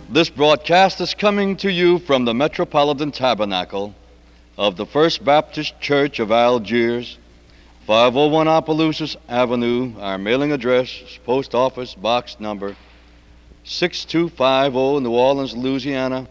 This broadcast is coming to you from the Metropolitan Tabernacle of the First Baptist Church of Algiers, 501 Opelousas Avenue. Our mailing address is Post Office Box Number 6250, New Orleans, Louisiana,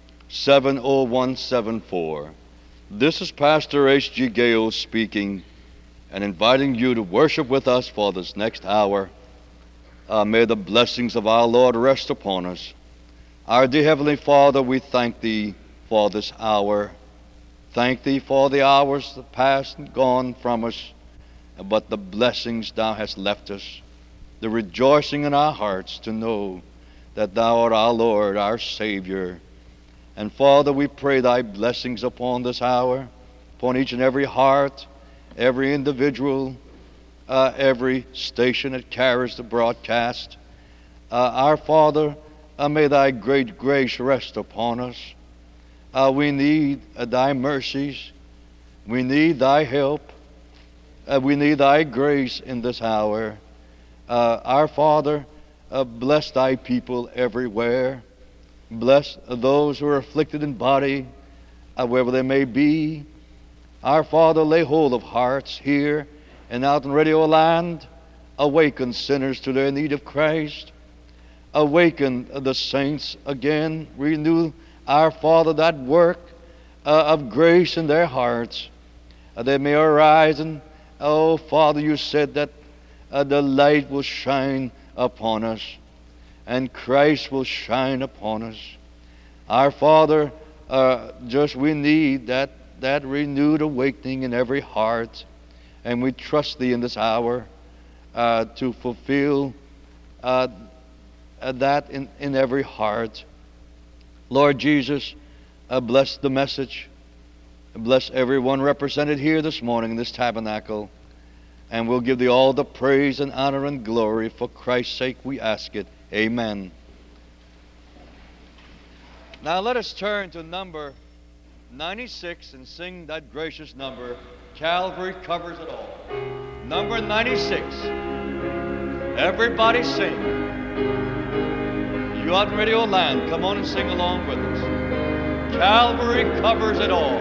70174. This is Pastor H.G. Gale speaking and inviting you to worship with us for this next hour. May the blessings of our Lord rest upon us. Our dear Heavenly Father, we thank Thee for this hour. Thank Thee for the hours that passed and gone from us, but the blessings Thou hast left us, the rejoicing in our hearts to know that Thou art our Lord, our Savior. And Father, we pray Thy blessings upon this hour, upon each and every heart, every individual, every station that carries the broadcast. Our Father, may Thy great grace rest upon us. We need Thy mercies. We need Thy help. We need Thy grace in this hour. Our Father, bless Thy people everywhere. Bless those who are afflicted in body, wherever they may be. Our Father, lay hold of hearts here and out in Radio Land. Awaken sinners to their need of Christ. Awaken the saints again. Renew, our Father, that work of grace in their hearts. They may arise and, oh Father, You said that the light will shine upon us and Christ will shine upon us. Our Father, we need that renewed awakening in every heart, and we trust Thee in this hour to fulfill that in every heart. Lord Jesus, bless the message. Bless everyone represented here this morning in this tabernacle. And we'll give Thee all the praise and honor and glory. For Christ's sake we ask it. Amen. Now let us turn to number 96 and sing that gracious number, Calvary Covers It All. Number 96. Everybody sing. You out in Radio Land, come on and sing along with us. Calvary covers it all.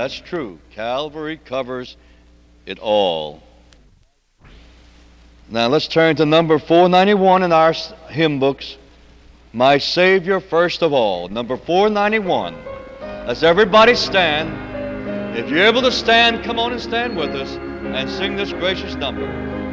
That's true. Calvary covers it all. Now let's turn to number 491 in our hymn books. My Savior first of all. Number 491. Let's everybody stand. If you're able to stand, come on and stand with us and sing this gracious number.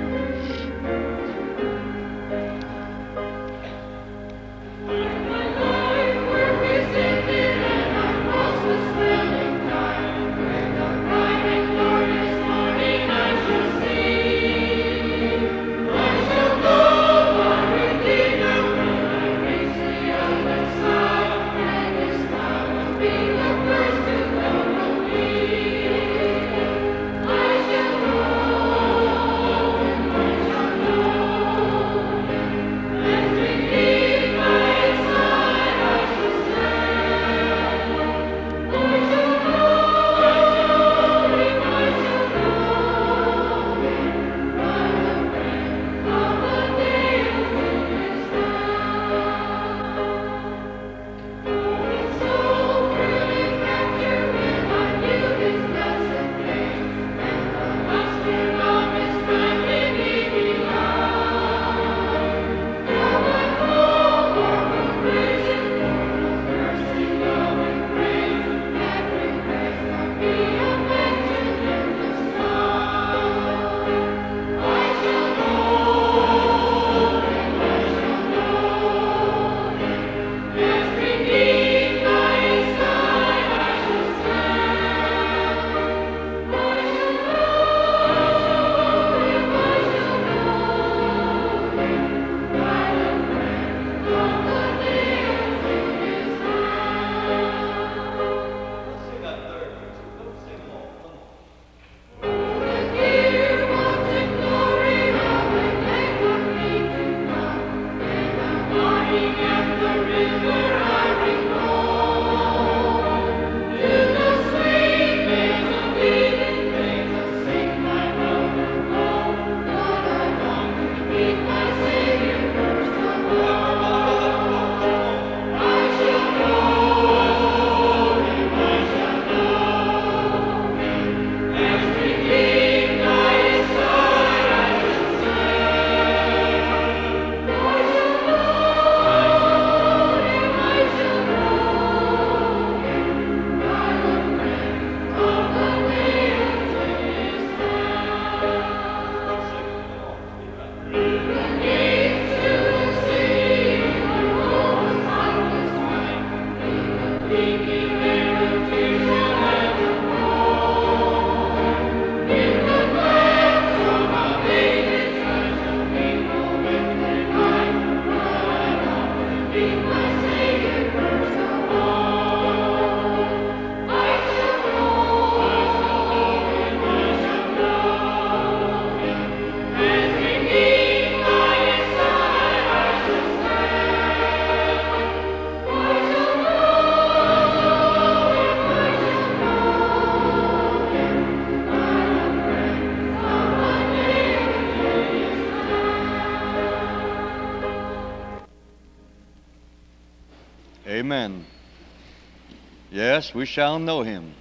Amen. Yes, we shall know him.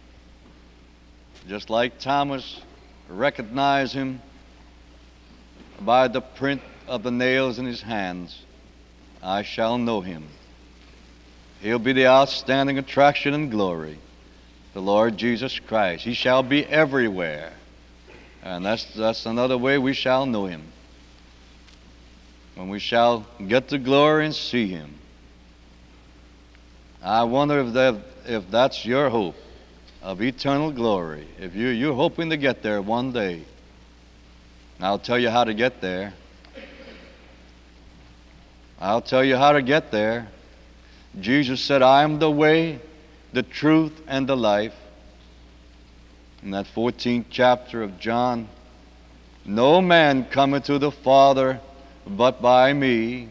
Just like Thomas recognized him by the print of the nails in his hands, I shall know him. He'll be the outstanding attraction and glory, the Lord Jesus Christ. He shall be everywhere. And that's another way we shall know him. When we shall get the glory and see him. I wonder if that's your hope of eternal glory. If you're hoping to get there one day. I'll tell you how to get there. I'll tell you how to get there. Jesus said, I am the way, the truth, and the life. In that 14th chapter of John, no man cometh to the Father but by me.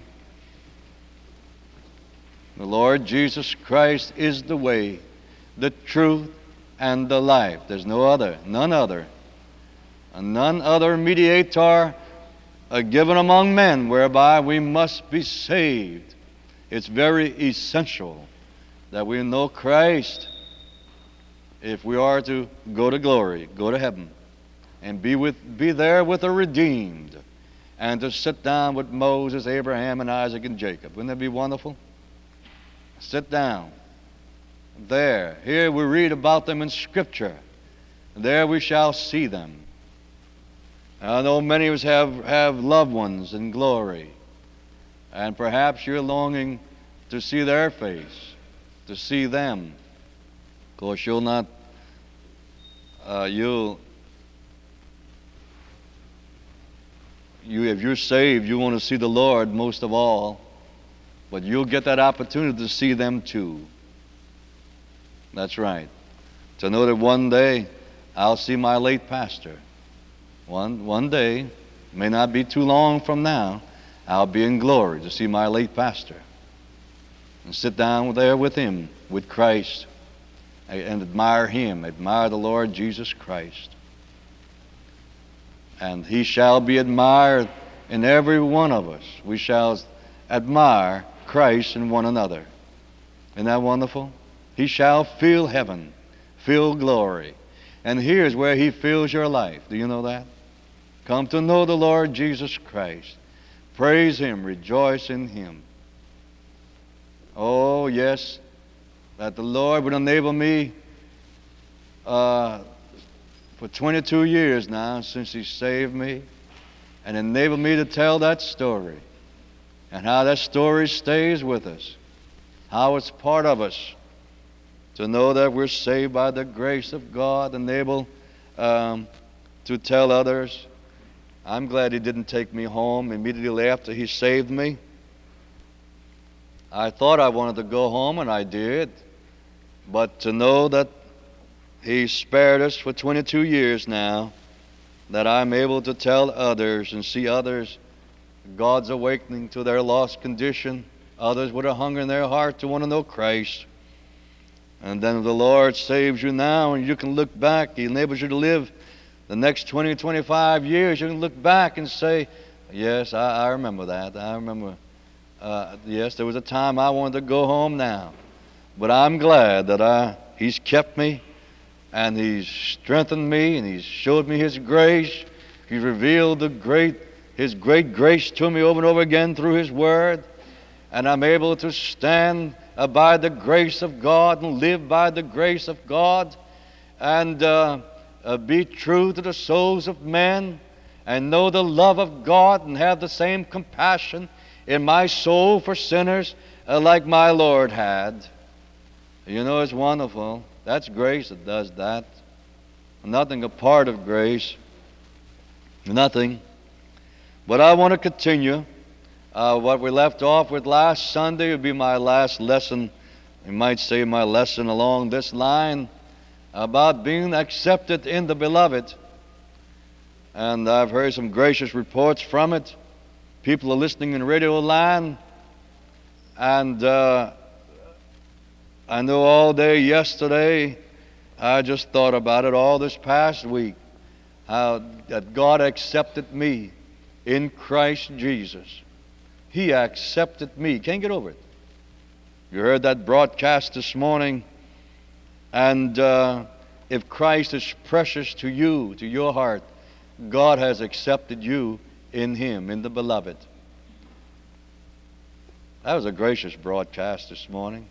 The Lord Jesus Christ is the way, the truth, and the life. There's none other. And none other mediator given among men whereby we must be saved. It's very essential that we know Christ. if we are to go to glory, go to heaven, and be there with the redeemed, and to sit down with Moses, Abraham, and Isaac, and Jacob. Wouldn't that be wonderful? Sit down. There. Here we read about them in Scripture. There we shall see them. I know many of us have loved ones in glory, and perhaps you're longing to see their face, to see them. Of course, you'll not, if you're saved, you want to see the Lord most of all, but you'll get that opportunity to see them too. That's right. To know that one day I'll see my late pastor. One day, may not be too long from now, I'll be in glory to see my late pastor and sit down there with him, with Christ, and admire him, admire the Lord Jesus Christ. And he shall be admired in every one of us. We shall admire Christ in one another. Isn't that wonderful? He shall feel heaven, feel glory. And here's where he fills your life. Do you know that? Come to know the Lord Jesus Christ. Praise him, rejoice in him. Oh, yes, that the Lord would enable me for 22 years now since he saved me, and enable me to tell that story, and how that story stays with us, how it's part of us, to know that we're saved by the grace of God and able to tell others. I'm glad he didn't take me home immediately after he saved me. I thought I wanted to go home, and I did. But to know that he spared us for 22 years now, that I'm able to tell others and see others, God's awakening to their lost condition, others with a hunger in their heart to want to know Christ. And then the Lord saves you now, and you can look back. He enables you to live the next 20, 25 years. You can look back and say, yes, I remember that. I remember, yes, there was a time I wanted to go home now. But I'm glad that he's kept me, and he's strengthened me, and he's showed me his grace. He's revealed his great grace to me over and over again through his word. And I'm able to stand by the grace of God and live by the grace of God, and be true to the souls of men, and know the love of God, and have the same compassion in my soul for sinners like my Lord had. You know, it's wonderful. That's grace that does that. Nothing apart of grace. Nothing. But I want to continue. What we left off with last Sunday would be my last lesson. You might say my lesson along this line about being accepted in the Beloved. And I've heard some gracious reports from it. People are listening in Radio Land. And I know all day yesterday, I just thought about it all this past week, how that God accepted me in Christ Jesus. He accepted me. Can't get over it. You heard that broadcast this morning. And if Christ is precious to you, to your heart, God has accepted you in him, in the Beloved. That was a gracious broadcast this morning.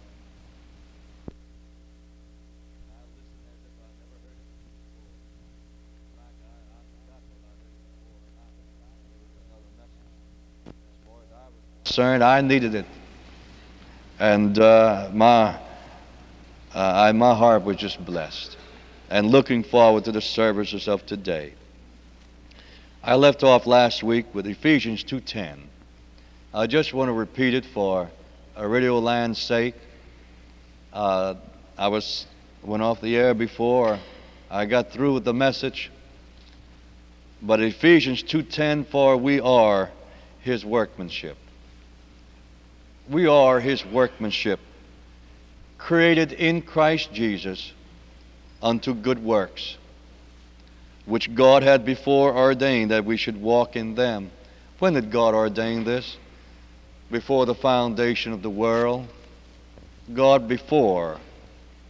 Concerned, I needed it, and my heart was just blessed, and looking forward to the services of today. I left off last week with Ephesians 2:10. I just want to repeat it for Radio Land's sake. I went off the air before I got through with the message, but Ephesians 2:10, for we are his workmanship. We are his workmanship, created in Christ Jesus unto good works, which God had before ordained that we should walk in them. When did God ordain this? Before the foundation of the world. God before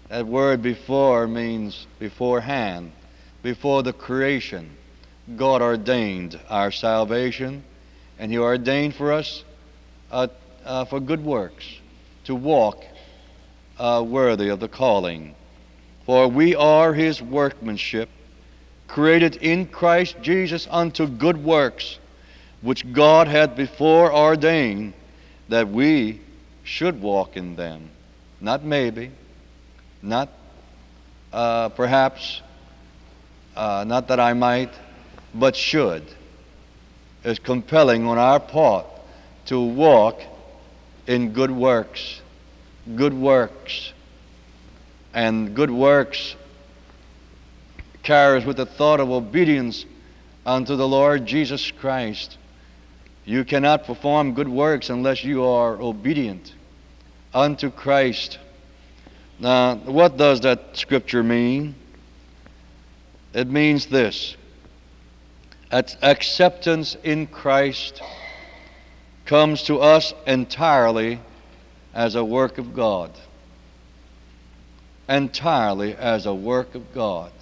That word before means beforehand, before the creation. God ordained our salvation, and He ordained for us for good works, to walk worthy of the calling. For we are His workmanship, created in Christ Jesus unto good works, which God had before ordained that we should walk in them. Not maybe, not perhaps, not that I might, but should. It's compelling on our part to walk in good works. Good works. And good works carries with the thought of obedience unto the Lord Jesus Christ. You cannot perform good works unless you are obedient unto Christ. Now, what does that scripture mean? It means this: acceptance in Christ comes to us entirely as a work of God. Entirely as a work of God.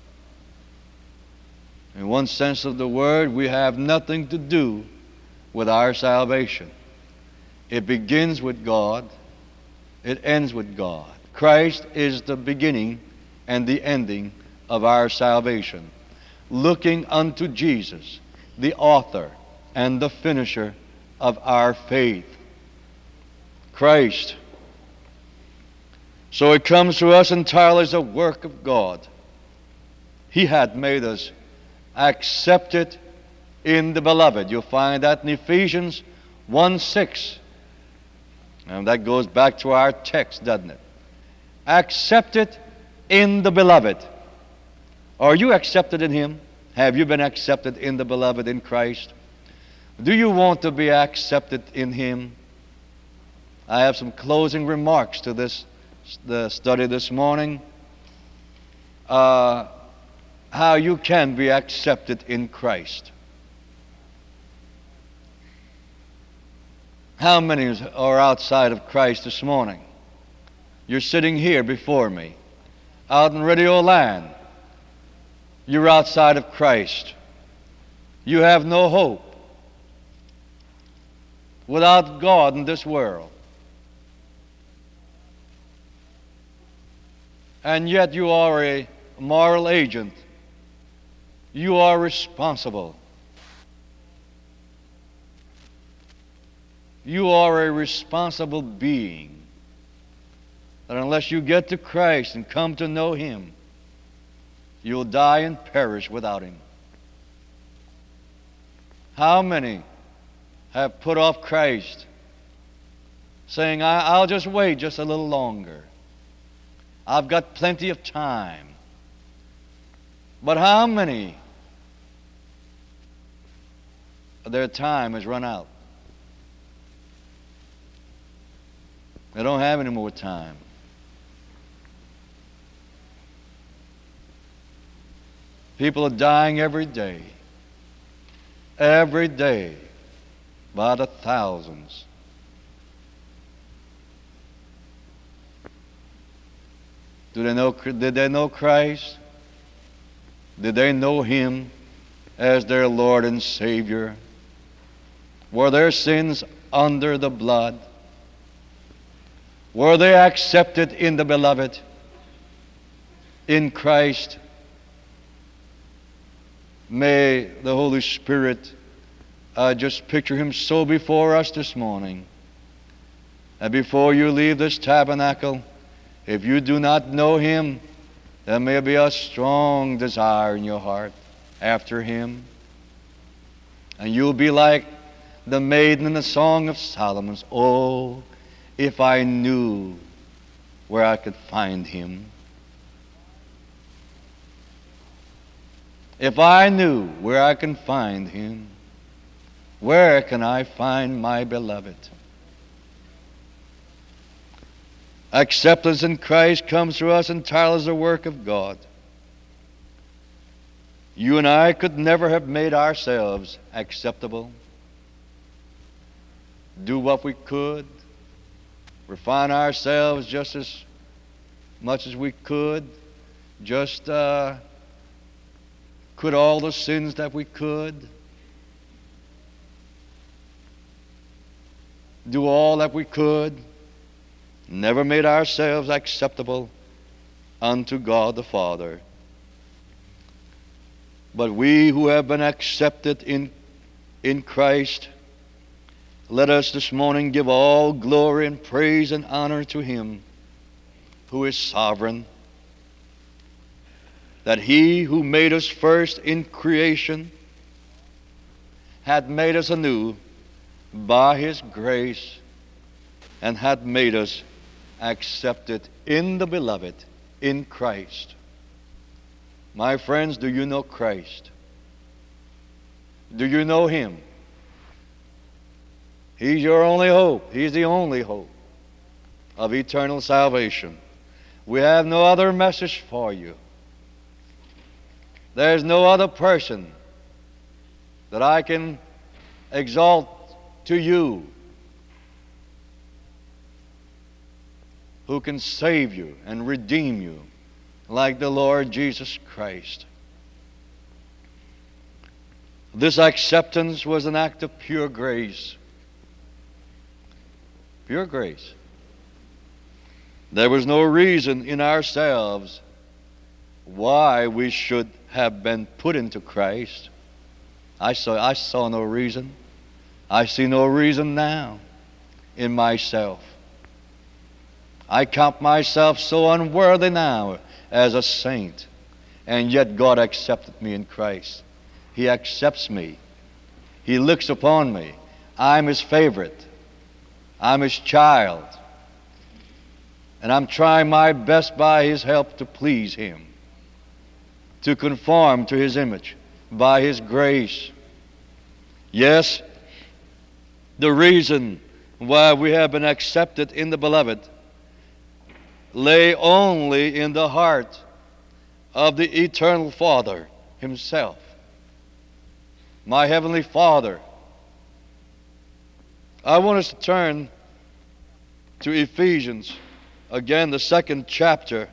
In one sense of the word, we have nothing to do with our salvation. It begins with God. It ends with God. Christ is the beginning and the ending of our salvation. Looking unto Jesus, the author and the finisher of our faith. Christ. So it comes to us entirely as a work of God. He had made us accepted in the Beloved. You'll find that in Ephesians 1:6. And that goes back to our text, doesn't it? Accepted in the Beloved. Are you accepted in Him? Have you been accepted in the Beloved, in Christ? Do you want to be accepted in Him? I have some closing remarks to the study this morning. How you can be accepted in Christ. How many are outside of Christ this morning? You're sitting here before me, out in Radio Land. You're outside of Christ. You have no hope without God in this world. And yet you are a moral agent. You are responsible. You are a responsible being. That unless you get to Christ and come to know Him, you'll die and perish without Him. How many have put off Christ, saying, I'll just wait just a little longer. I've got plenty of time. But how many, their time has run out? They don't have any more time. People are dying every day by the thousands. Did they know Christ? Did they know Him as their Lord and Savior? Were their sins under the blood? Were they accepted in the Beloved, in Christ? May the Holy Spirit just picture Him so before us this morning. And before you leave this tabernacle, if you do not know Him, there may be a strong desire in your heart after Him. And you'll be like the maiden in the Song of Solomon. Oh, if I knew where I could find Him. If I knew where I can find Him, where can I find my Beloved? Acceptance in Christ comes through us entirely as a work of God. You and I could never have made ourselves acceptable. Do what we could, refine ourselves just as much as we could, just quit all the sins that we could, do all that we could, never made ourselves acceptable unto God the Father. But we who have been accepted in Christ, let us this morning give all glory and praise and honor to Him who is sovereign, that He who made us first in creation had made us anew by His grace and had made us accepted in the Beloved, in Christ. My friends, do you know Christ? Do you know Him? He's your only hope. He's the only hope of eternal salvation. We have no other message for you. There's no other person that I can exalt to you who can save you and redeem you like the Lord Jesus Christ. This acceptance was an act of pure grace. Pure grace. There was no reason in ourselves why we should have been put into Christ. I saw no reason. I see no reason now in myself. I count myself so unworthy now as a saint, and yet God accepted me in Christ. He accepts me. He looks upon me. I'm His favorite. I'm His child. And I'm trying my best by His help to please Him, to conform to His image by His grace. Yes, the reason why we have been accepted in the Beloved lay only in the heart of the Eternal Father Himself. My Heavenly Father. I want us to turn to Ephesians, again, the 2nd chapter.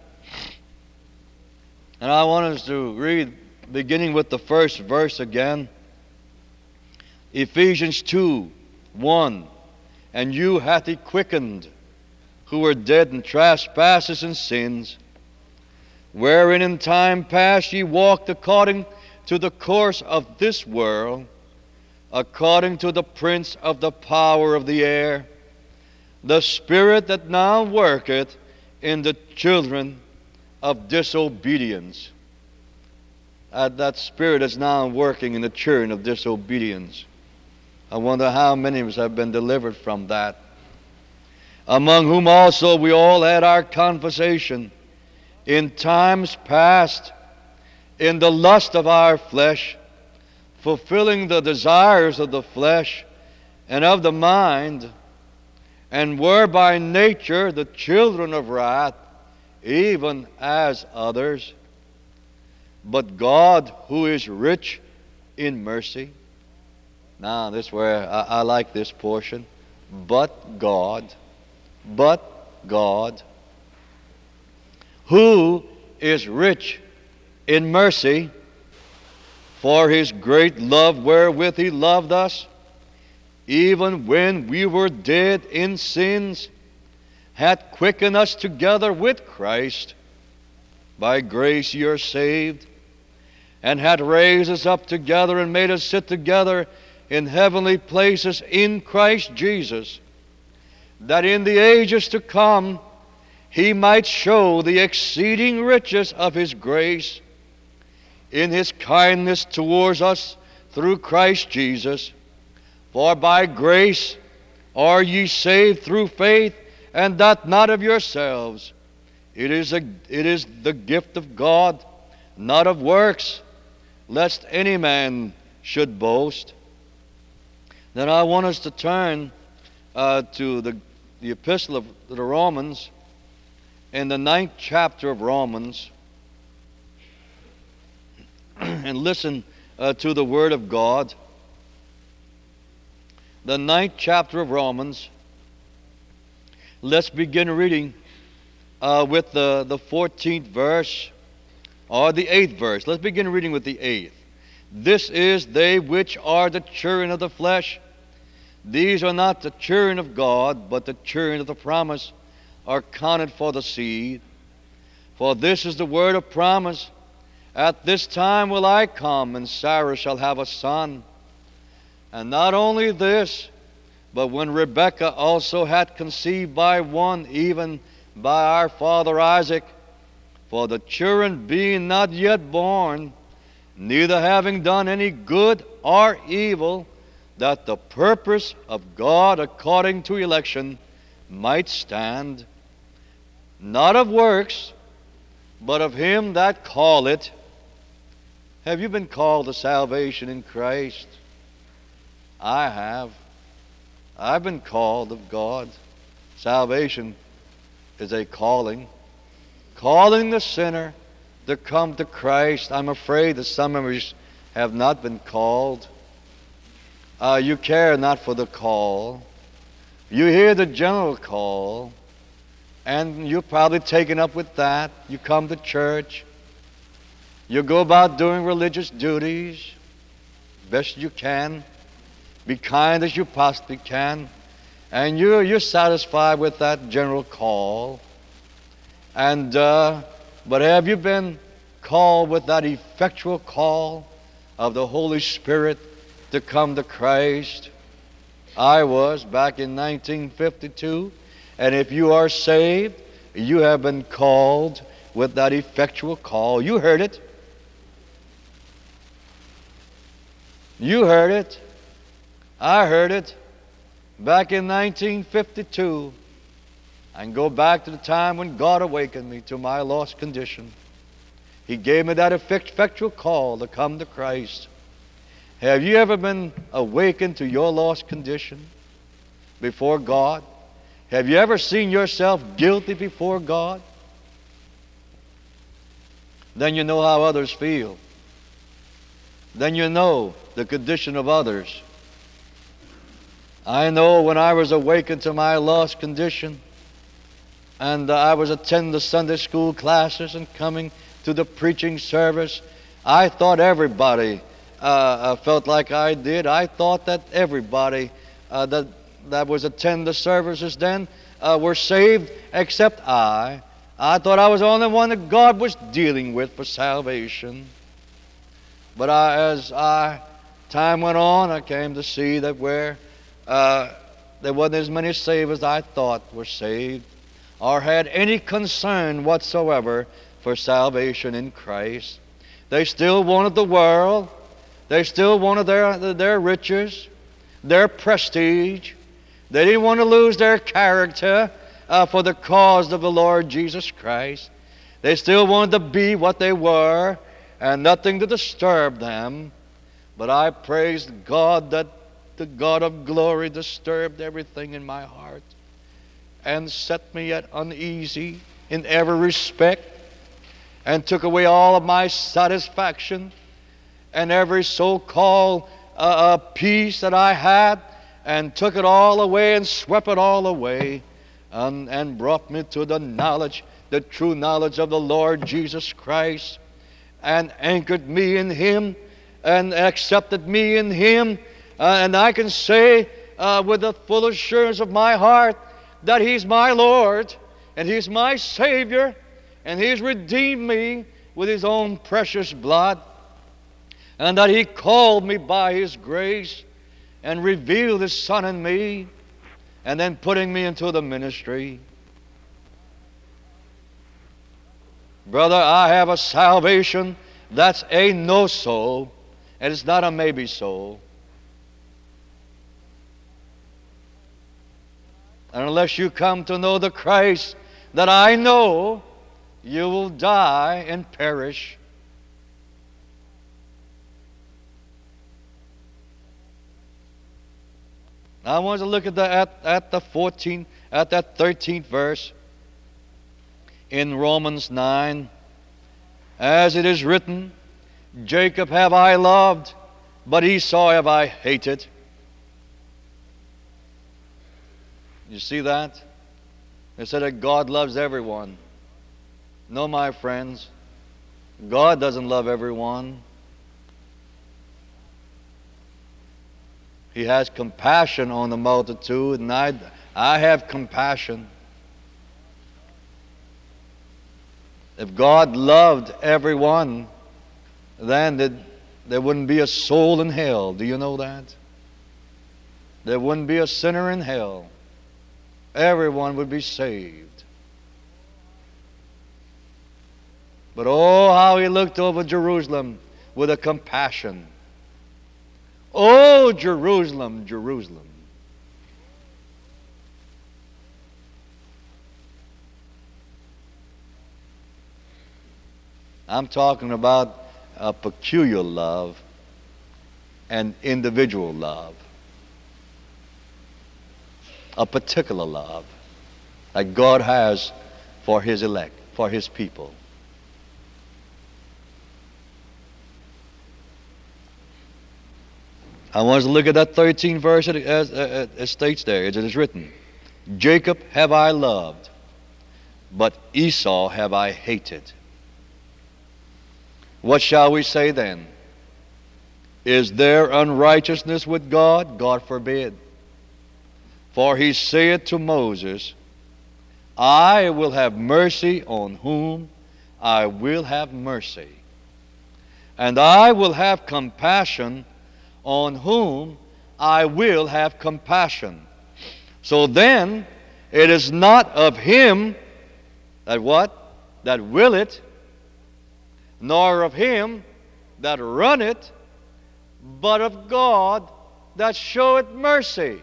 And I want us to read, beginning with the first verse again. Ephesians 2:1. And you hath He quickened, who were dead in trespasses and sins, wherein in time past ye walked according to the course of this world, according to the prince of the power of the air, the spirit that now worketh in the children of disobedience. That spirit is now working in the children of disobedience. I wonder how many of us have been delivered from that. Among whom also we all had our conversation in times past, in the lust of our flesh, fulfilling the desires of the flesh and of the mind, and were by nature the children of wrath, even as others. But God, who is rich in mercy. Now, this is where I like this portion. But God, who is rich in mercy, for His great love wherewith He loved us, even when we were dead in sins, hath quickened us together with Christ. By grace ye are saved, and hath raised us up together and made us sit together in heavenly places in Christ Jesus, that in the ages to come He might show the exceeding riches of His grace in His kindness towards us through Christ Jesus. For by grace are ye saved through faith, and that not of yourselves. It is the gift of God, not of works, lest any man should boast. Then I want us to turn to the epistle of the Romans, in the 9th chapter of Romans, and listen to the Word of God. The 9th chapter of Romans. Let's begin reading with the 14th verse or the 8th verse. Let's begin reading with the 8th. This is they which are the children of the flesh. These are not the children of God, but the children of the promise are counted for the seed. For this is the word of promise. At this time will I come, and Sarah shall have a son. And not only this, but when Rebekah also had conceived by one, even by our father Isaac, for the children being not yet born, neither having done any good or evil, that the purpose of God according to election might stand, not of works, but of him that calleth. Have you been called to salvation in Christ? I have. I've been called of God. Salvation is a calling. Calling the sinner to come to Christ. I'm afraid that some of us have not been called. You care not for the call. You hear the general call, and you're probably taken up with that. You come to church. You go about doing religious duties best you can. Be kind as you possibly can. And you're satisfied with that general call. And but have you been called with that effectual call of the Holy Spirit to come to Christ? I was back in 1952. And if you are saved, you have been called with that effectual call. You heard it. You heard it. I heard it back in 1952. And go back to the time when God awakened me to my lost condition. He gave me that effectual call to come to Christ. Have you ever been awakened to your lost condition before God? Have you ever seen yourself guilty before God? Then you know how others feel. Then you know the condition of others. I know when I was awakened to my lost condition, and I was attending the Sunday school classes and coming to the preaching service, I thought everybody felt like I did. I thought that everybody that was attending the services then were saved except I. I thought I was the only one that God was dealing with for salvation. But as time went on, I came to see that where there wasn't as many saved as I thought were saved, or had any concern whatsoever for salvation in Christ. They still wanted the world. They still wanted their riches, their prestige. They didn't want to lose their character for the cause of the Lord Jesus Christ. They still wanted to be what they were and nothing to disturb them. But I praise God that the God of glory disturbed everything in my heart and set me at uneasy in every respect, and took away all of my satisfaction and every so-called peace that I had, and took it all away and swept it all away, and brought me to the knowledge, the true knowledge of the Lord Jesus Christ, and anchored me in Him and accepted me in Him. And I can say with the full assurance of my heart that He's my Lord and He's my Savior, and He's redeemed me with His own precious blood, and that He called me by His grace and revealed His Son in me, and then putting me into the ministry. Brother, I have a salvation that's a no-so, and it's not a maybe-so. And unless you come to know the Christ that I know, you will die and perish. Now I want to look at that 13th verse in Romans 9. As it is written, Jacob have I loved, but Esau have I hated. You see that? It said that God loves everyone. No, my friends, God doesn't love everyone. He has compassion on the multitude, and I have compassion. If God loved everyone, then there wouldn't be a soul in hell. Do you know that? There wouldn't be a sinner in hell. Everyone would be saved. But oh, how he looked over Jerusalem with a compassion. Oh, Jerusalem, Jerusalem. I'm talking about a peculiar love and individual love. A particular love that God has for His elect, for His people. I want us to look at that 13th verse as it states there, as it is written. Jacob have I loved, but Esau have I hated. What shall we say then? Is there unrighteousness with God? God forbid. For he saith to Moses, I will have mercy on whom I will have mercy, and I will have compassion on whom I will have compassion. So then, it is not of him that what? That willeth, nor of him that runneth, but of God that showeth mercy.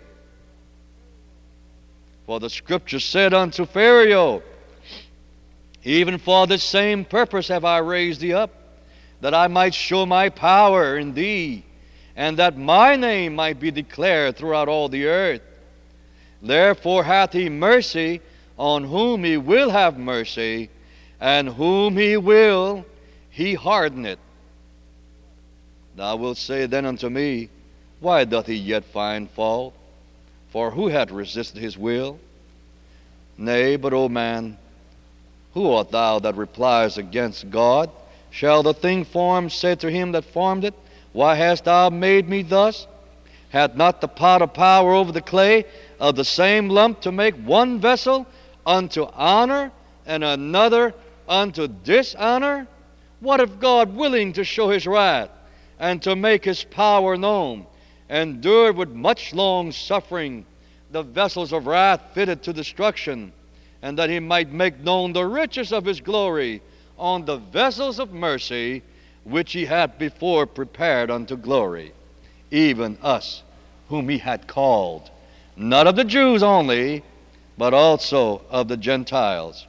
For the Scripture said unto Pharaoh, even for this same purpose have I raised thee up, that I might show my power in thee, and that my name might be declared throughout all the earth. Therefore hath he mercy on whom he will have mercy, and whom he will he hardeneth. Thou wilt say then unto me, why doth he yet find fault? For who hath resisted his will? Nay, but, O man, who art thou that replies against God? Shall the thing formed say to him that formed it, why hast thou made me thus? Hath not the potter power over the clay of the same lump to make one vessel unto honor and another unto dishonor? What if God, willing to show his wrath and to make his power known, endured with much long suffering the vessels of wrath fitted to destruction, and that he might make known the riches of his glory on the vessels of mercy, which he had before prepared unto glory, even us whom he had called, not of the Jews only, but also of the Gentiles.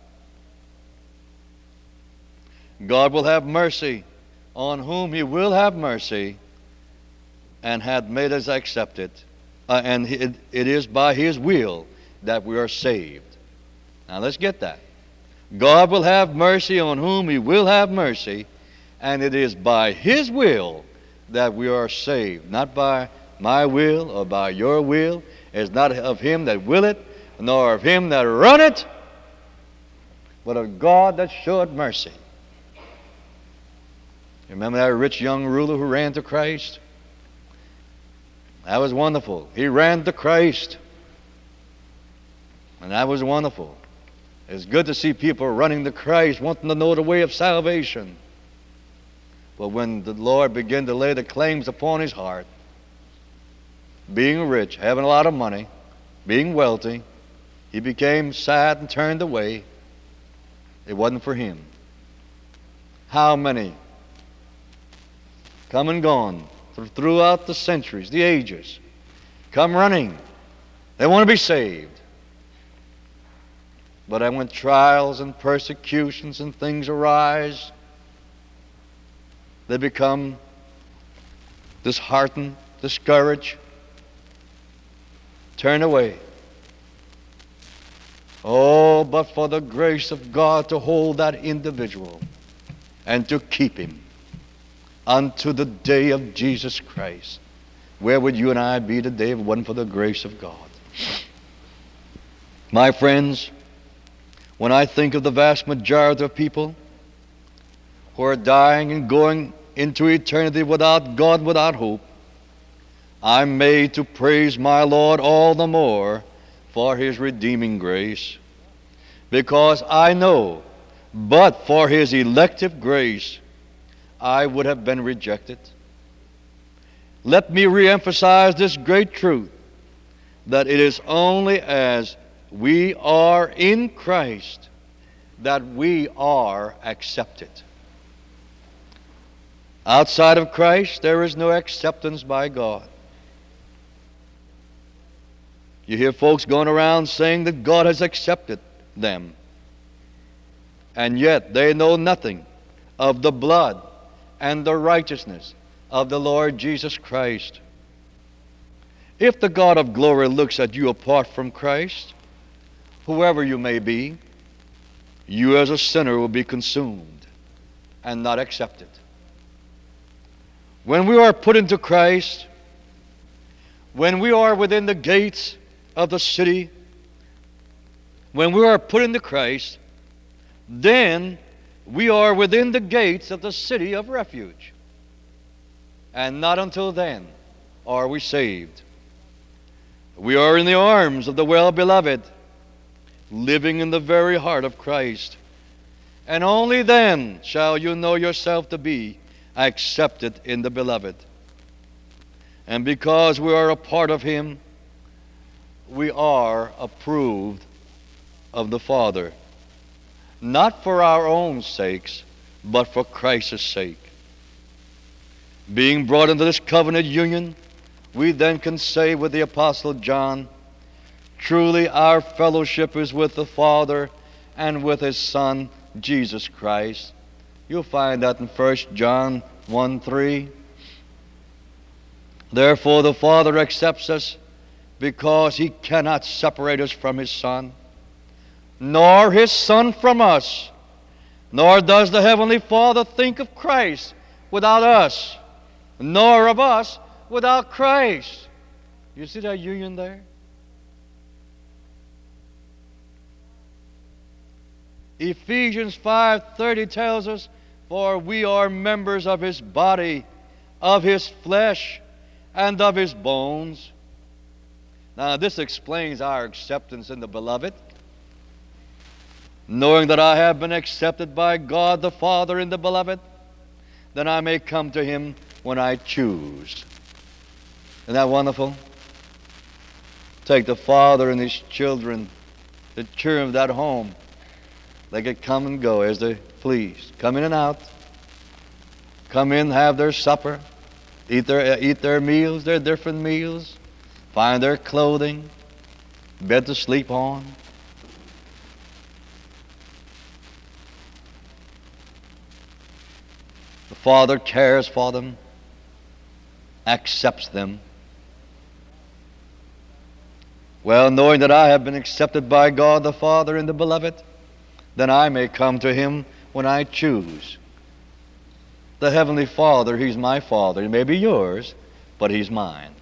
God will have mercy on whom he will have mercy, and hath made us accept it. And it is by his will that we are saved. Now let's get that. God will have mercy on whom he will have mercy, and it is by his will that we are saved. Not by my will or by your will. It's not of him that willeth, nor of him that runneth, but of God that showeth mercy. Remember that rich young ruler who ran to Christ? That was wonderful. He ran to Christ. And that was wonderful. It's good to see people running to Christ, wanting to know the way of salvation. But when the Lord began to lay the claims upon his heart, being rich, having a lot of money, being wealthy, he became sad and turned away. It wasn't for him. How many come and gone throughout the centuries, the ages, come running. They want to be saved. But when trials and persecutions and things arise, they become disheartened, discouraged, turn away. Oh, but for the grace of God to hold that individual and to keep him unto the day of Jesus Christ. Where would you and I be today if it wasn't for the grace of God? My friends, When I think of the vast majority of people who are dying and going into eternity without God, without hope, I'm made to praise my Lord all the more for His redeeming grace, because I know, but for His elective grace, I would have been rejected. Let me reemphasize this great truth, that it is only as we are in Christ that we are accepted. Outside of Christ, there is no acceptance by God. You hear folks going around saying that God has accepted them, and yet they know nothing of the blood and the righteousness of the Lord Jesus Christ. If the God of glory looks at you apart from Christ, whoever you may be, you as a sinner will be consumed and not accepted. When we are put into Christ, when we are within the gates of the city, when we are put into Christ, then we are within the gates of the city of refuge. And not until then are we saved. We are in the arms of the well-beloved, living in the very heart of Christ. And only then shall you know yourself to be accepted in the beloved. And because we are a part of Him, we are approved of the Father, not for our own sakes, but for Christ's sake. Being brought into this covenant union, we then can say with the Apostle John, truly our fellowship is with the Father and with His Son, Jesus Christ. You'll find that in 1 John 1:3. Therefore the Father accepts us because He cannot separate us from His Son, nor His Son from us, nor does the Heavenly Father think of Christ without us, nor of us without Christ. You see that union there? Ephesians 5:30 tells us, for we are members of His body, of His flesh, and of His bones. Now this explains our acceptance in the beloved. Knowing that I have been accepted by God the Father in the beloved, then I may come to Him when I choose. Isn't that wonderful? Take the father and his children, the children of that home. They could come and go as they please. Come in and out. Come in, have their supper, eat their meals, their different meals, find their clothing, bed to sleep on. The Father cares for them, accepts them. Well, knowing that I have been accepted by God the Father in the beloved, then I may come to Him when I choose. The Heavenly Father, He's my Father. He may be yours, but He's mine.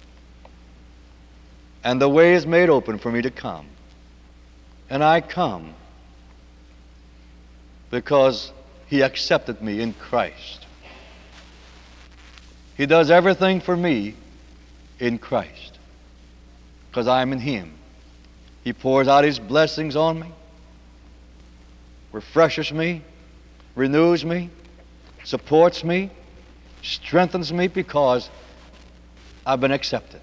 And the way is made open for me to come. And I come because He accepted me in Christ. He does everything for me in Christ because I'm in Him. He pours out His blessings on me, refreshes me, renews me, supports me, strengthens me because I've been accepted.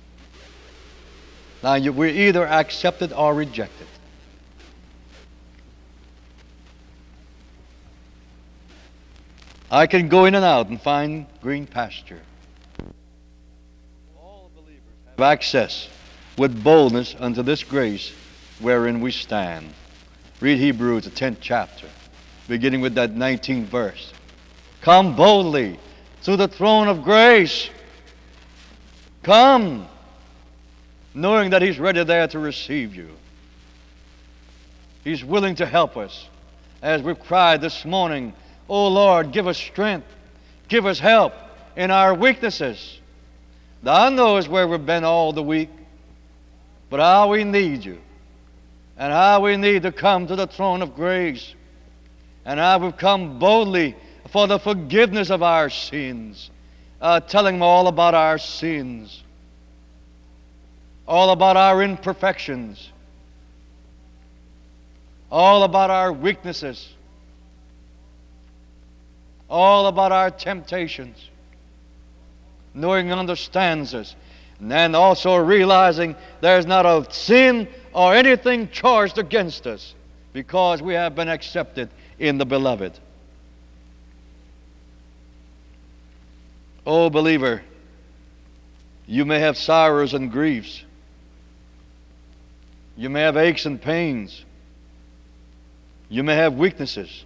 Now, we're either accepted or rejected. I can go in and out and find green pasture. All believers have access with boldness unto this grace wherein we stand. Read Hebrews, the 10th chapter, beginning with that 19th verse. Come boldly to the throne of grace. Come, knowing that He's ready there to receive you. He's willing to help us. As we've cried this morning, oh Lord, give us strength, give us help in our weaknesses. Thou knows where we've been all the week, but how we need You. and how we need to come to the throne of grace, and how we've come boldly for the forgiveness of our sins, telling Him all about our sins, all about our imperfections, all about our weaknesses, all about our temptations, knowing He understands us, and then also realizing there's not a sin or anything charged against us because we have been accepted in the Beloved. Oh, believer, you may have sorrows and griefs. You may have aches and pains. You may have weaknesses.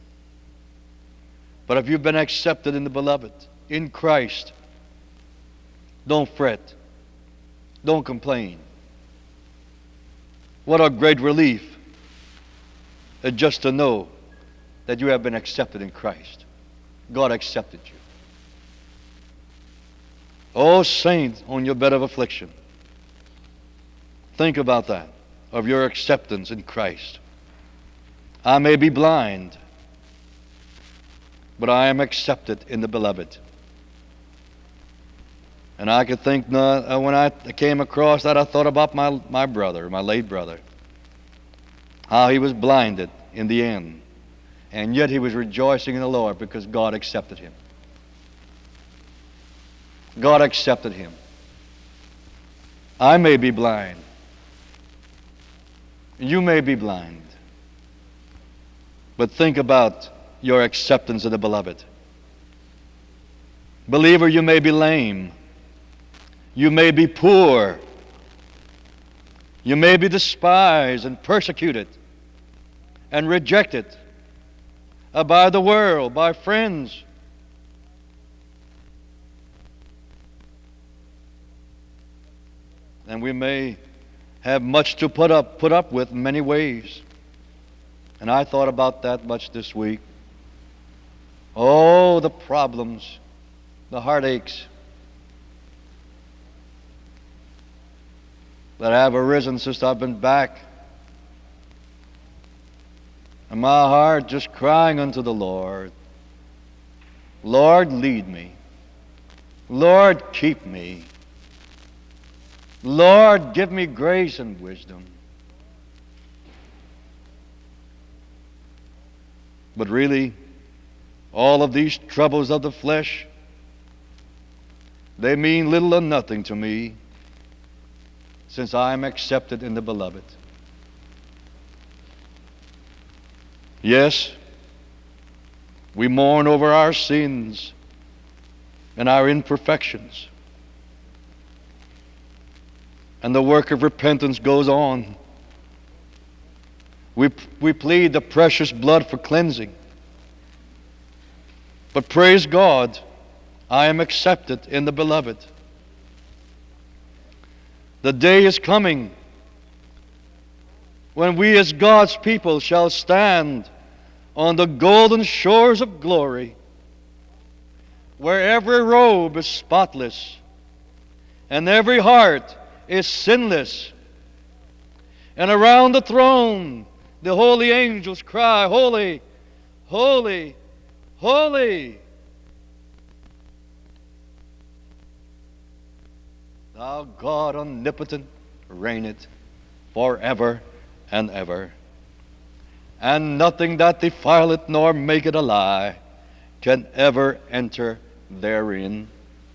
But if you've been accepted in the Beloved, in Christ, don't fret. Don't complain. What a great relief just to know that you have been accepted in Christ. God accepted you. Oh, saint on your bed of affliction, think about that, of your acceptance in Christ. I may be blind, but I am accepted in the Beloved. And I could think, when I came across that, I thought about my brother, my late brother, how he was blinded in the end, and yet he was rejoicing in the Lord because God accepted him. God accepted him. I may be blind. You may be blind. But think about your acceptance of the Beloved. Believer, you may be lame. You may be poor. You may be despised and persecuted and rejected by the world, by friends. And we may have much to put up with in many ways. And I thought about that much this week. Oh, the problems, the heartaches that have arisen since I've been back. And my heart just crying unto the Lord. Lord, lead me. Lord, keep me. Lord, give me grace and wisdom. But really, all of these troubles of the flesh, they mean little or nothing to me, since I am accepted in the Beloved. Yes, we mourn over our sins and our imperfections. And the work of repentance goes on. We plead the precious blood for cleansing. But praise God, I am accepted in the Beloved. The day is coming when we as God's people shall stand on the golden shores of glory, where every robe is spotless and every heart is sinless. And around the throne the holy angels cry, Holy, holy, holy. Thou God omnipotent reigneth forever and ever. And nothing that defileth nor maketh a lie can ever enter therein.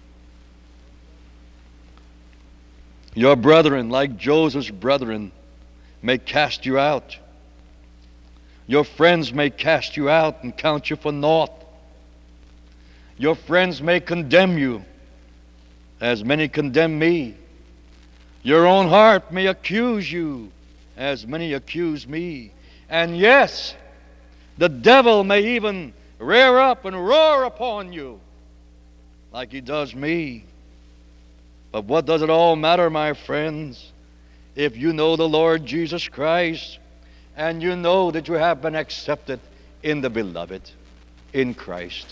Your brethren, like Joseph's brethren, may cast you out. Your friends may cast you out and count you for naught. Your friends may condemn you, as many condemn me. Your own heart may accuse you, as many accuse me. And yes, the devil may even rear up and roar upon you, like he does me. But what does it all matter, my friends, if you know the Lord Jesus Christ and you know that you have been accepted in the Beloved, in Christ?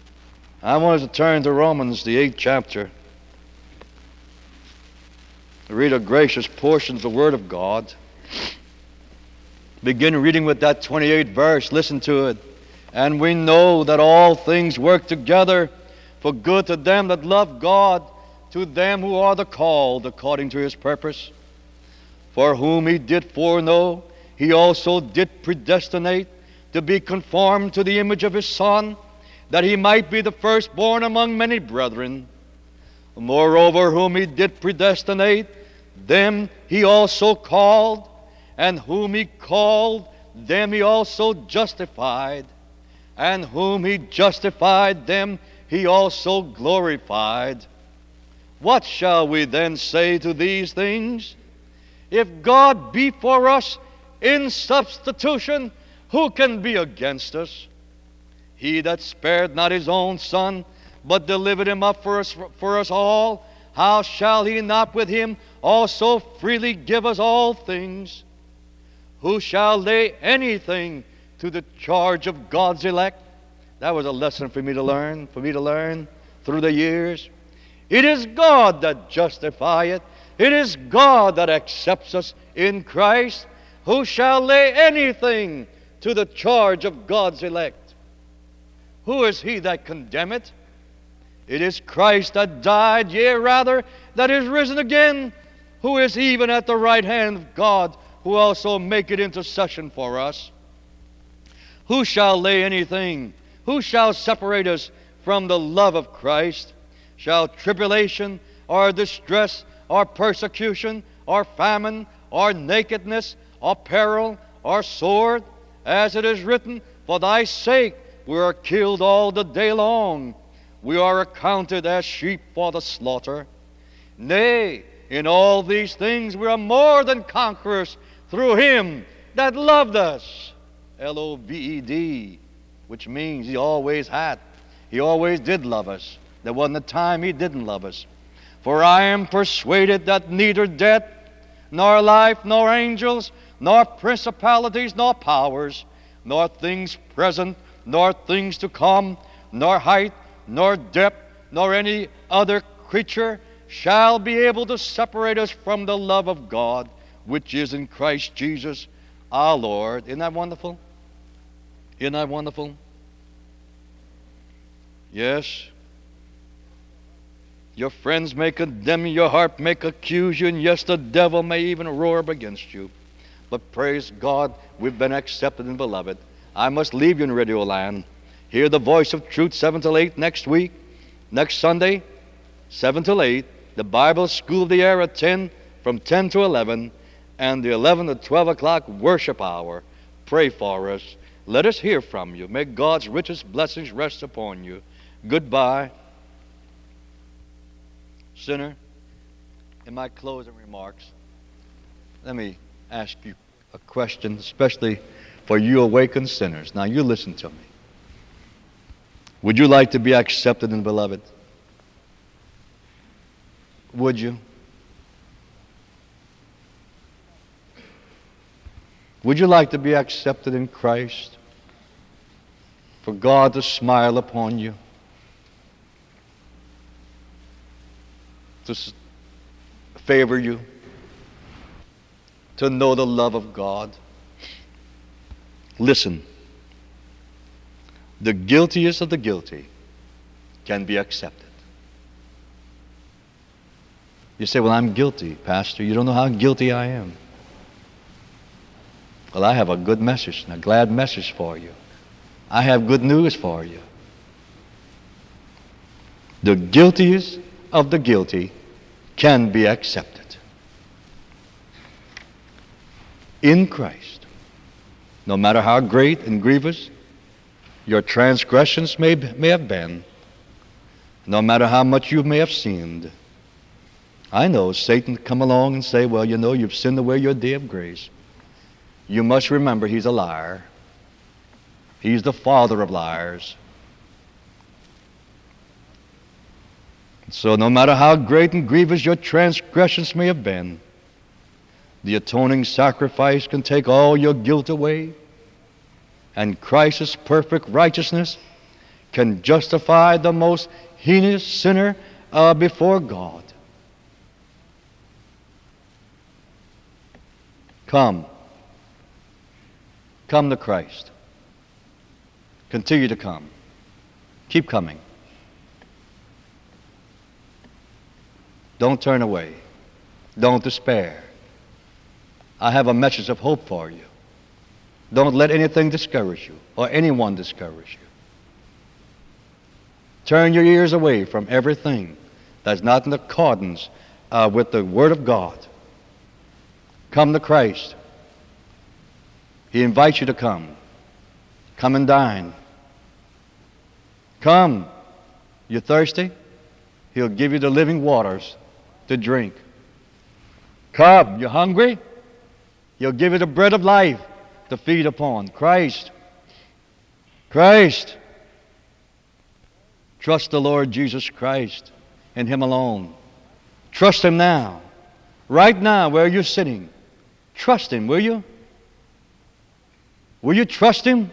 I want us to turn to Romans, the 8th chapter. read a gracious portion of the Word of God. Begin reading with that 28th verse. Listen to it. And we know that all things work together for good to them that love God, to them who are the called according to his purpose. For whom he did foreknow, he also did predestinate to be conformed to the image of his Son, that he might be the firstborn among many brethren. Moreover, whom he did predestinate, them he also called, and whom he called, them he also justified, and whom he justified, them he also glorified. What shall we then say to these things? If God be for us in substitution, who can be against us? He that spared not his own Son, but delivered him up for us all, how shall he not with him also freely give us all things? Who shall lay anything to the charge of God's elect? That was a lesson for me to learn through the years. It is God that justifieth. It is God that accepts us in Christ. Who shall lay anything to the charge of God's elect? Who is he that condemneth? It is Christ that died, yea, rather, that is risen again, who is even at the right hand of God, who also maketh intercession for us. Who shall lay anything? Who shall separate us from the love of Christ? Shall tribulation, or distress, or persecution, or famine, or nakedness, or peril, or sword? As it is written, for thy sake we are killed all the day long. We are accounted as sheep for the slaughter. Nay, in all these things we are more than conquerors through him that loved us. L-O-V-E-D, which means he always had. He always did love us. There wasn't a time he didn't love us. For I am persuaded that neither death, nor life, nor angels, nor principalities, nor powers, nor things present, nor things to come, nor height, nor depth, nor any other creature shall be able to separate us from the love of God, which is in Christ Jesus our Lord. Isn't that wonderful? Isn't that wonderful? Yes. Your friends may condemn you, your heart may accuse you, and yes, the devil may even roar up against you. But praise God, we've been accepted and beloved. I must leave you in Radio Land. Hear the voice of truth 7 till 8 next week. Next Sunday, 7 till 8. The Bible School of the Air at 10, from 10 to 11. And the 11 to 12 o'clock worship hour. Pray for us. Let us hear from you. May God's richest blessings rest upon you. Goodbye. Sinner, in my closing remarks, let me ask you a question, especially for you awakened sinners. Now you listen to me. Would you like to be accepted and beloved? Would you? Would you like to be accepted in Christ? For God to smile upon you? To favor you? To know the love of God? Listen. The guiltiest of the guilty can be accepted. You say, well, I'm guilty, Pastor. You don't know how guilty I am. Well, I have a good message, and a glad message for you. I have good news for you. The guiltiest of the guilty can be accepted in Christ. No matter how great and grievous your transgressions may have been, no matter how much you may have sinned. I know Satan come along and say, well, you know, you've sinned away your day of grace. You must remember he's a liar. He's the father of liars. So no matter how great and grievous your transgressions may have been, the atoning sacrifice can take all your guilt away, and Christ's perfect righteousness can justify the most heinous sinner before God. Come. Come to Christ. Continue to come. Keep coming. Don't turn away. Don't despair. I have a message of hope for you. Don't let anything discourage you or anyone discourage you. Turn your ears away from everything that's not in accordance with the Word of God. Come to Christ. He invites you to come. Come and dine. Come. You're thirsty? He'll give you the living waters to drink. Come. You're hungry? He'll give you the bread of life to feed upon. Christ. Christ. Trust the Lord Jesus Christ and Him alone. Trust Him now. Right now where you're sitting. Trust Him, will you? Will you trust Him?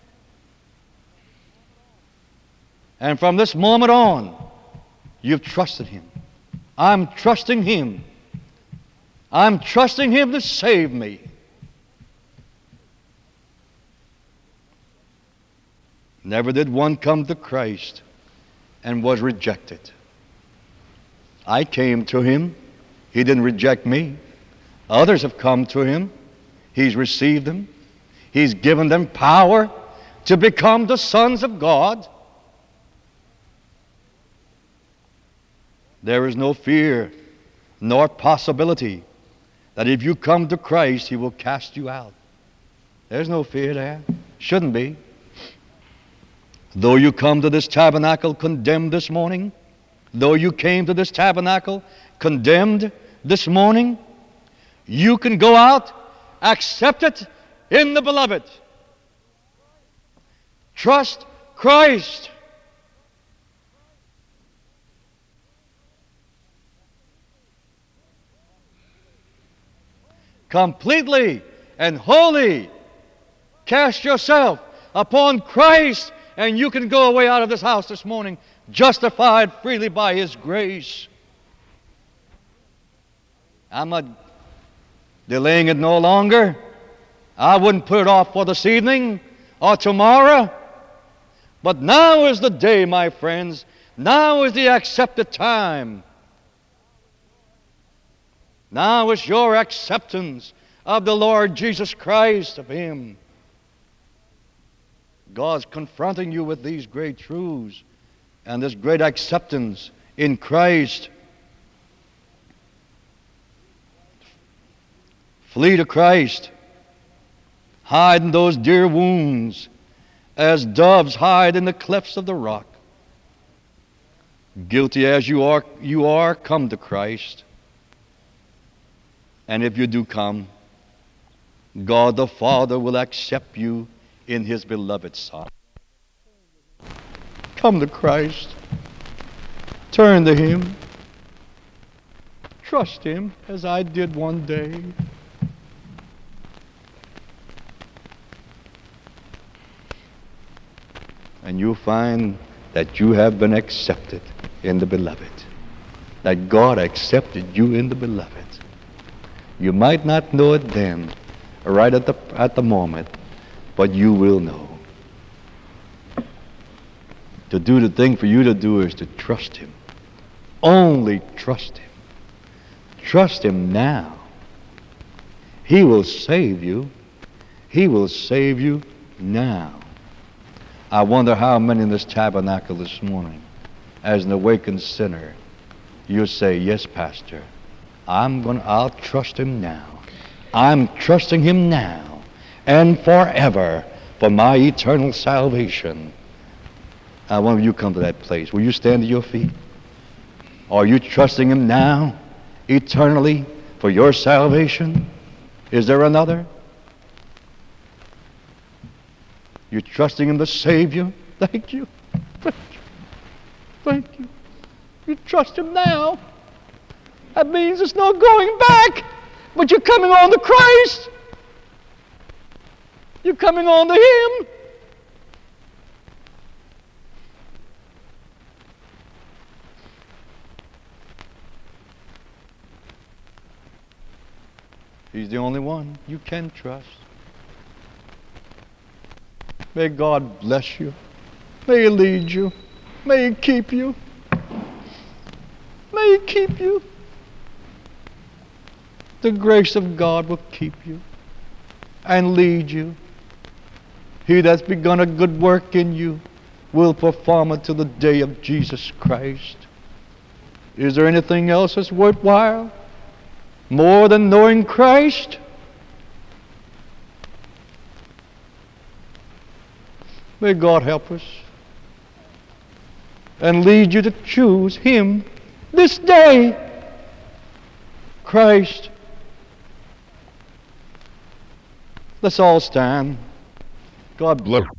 And from this moment on, you've trusted Him. I'm trusting Him. I'm trusting Him to save me. Never did one come to Christ and was rejected. I came to Him. He didn't reject me. Others have come to Him. He's received them. He's given them power to become the sons of God. There is no fear nor possibility that if you come to Christ, He will cast you out. There's no fear there. Shouldn't be. Though you come to this tabernacle condemned this morning, though you came to this tabernacle condemned this morning, you can go out accepted in the Beloved. Trust Christ. Completely and wholly cast yourself upon Christ, and you can go away out of this house this morning justified freely by His grace. I'm not delaying it no longer. I wouldn't put it off for this evening or tomorrow. But now is the day, my friends. Now is the accepted time. Now is your acceptance of the Lord Jesus Christ, of Him. God's confronting you with these great truths and this great acceptance in Christ. Flee to Christ. Hide in those dear wounds as doves hide in the clefts of the rock. Guilty as you are, come to Christ. And if you do come, God the Father will accept you in His beloved Son. Come to Christ. Turn to Him. Trust Him as I did one day. And you'll find that you have been accepted in the Beloved. That God accepted you in the Beloved. You might not know it then, right at the moment, but you will know. To do the thing for you to do is to trust Him. Only trust Him. Trust Him now. He will save you. He will save you now. I wonder how many in this tabernacle this morning, as an awakened sinner, you'll say, yes, Pastor, I'll trust Him now. I'm trusting Him now and forever for my eternal salvation. I wonder if you come to that place. Will you stand to your feet? Are you trusting Him now, eternally, for your salvation? Is there another? You're trusting Him to save you? Thank you. Thank you. Thank you. You trust Him now. That means there's no going back. But you're coming on to Christ. You're coming on to Him. He's the only one you can trust. May God bless you. May He lead you. May He keep you. May He keep you. The grace of God will keep you and lead you. He that's begun a good work in you will perform it to the day of Jesus Christ. Is there anything else that's worthwhile? More than knowing Christ? May God help us and lead you to choose Him this day. Christ. Let's all stand. God bless.